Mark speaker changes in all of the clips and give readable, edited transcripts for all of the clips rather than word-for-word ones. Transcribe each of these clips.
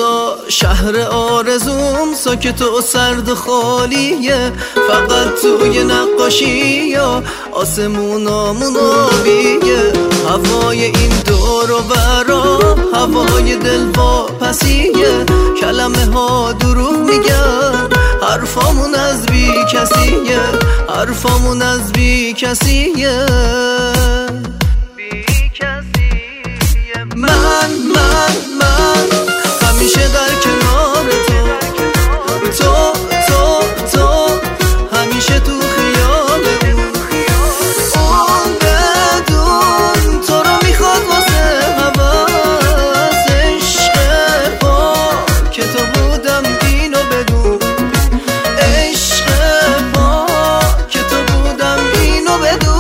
Speaker 1: خدا شهر آرزوم ساکت و سرد و خالیه، فقط توی نقاشی یا آسمونامون آبیه. هوای این دور و برا هوای دلواپسیه، کلمه ها دروغ میگن، حرفامون از بی کسیه، حرفامون از بی کسیه. من همیشه در کنار تو همیشه تو خیالم. اون بدون تو رو میخواد واسه هوس، عشق با که تو بودم اینو بدون، عشق با که تو بودم اینو بدون.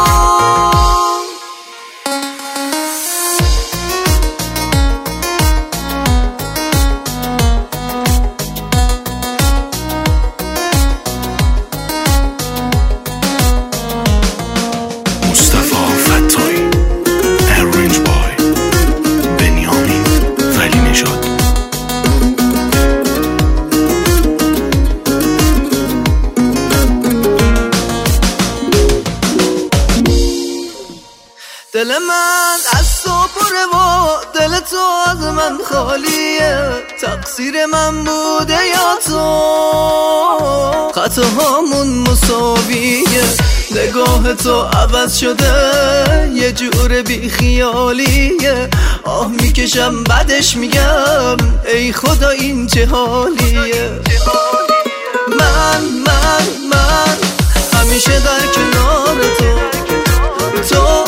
Speaker 1: دل من از تو پره و دل تو از من خالیه، تقصیر من بوده یا تو، خطاهامون مساویه، نگاه تو عوض شده یه جور بی خیالیه. آه میکشم بعدش میگم ای خدا این چه حالیه. من همیشه در کنار تو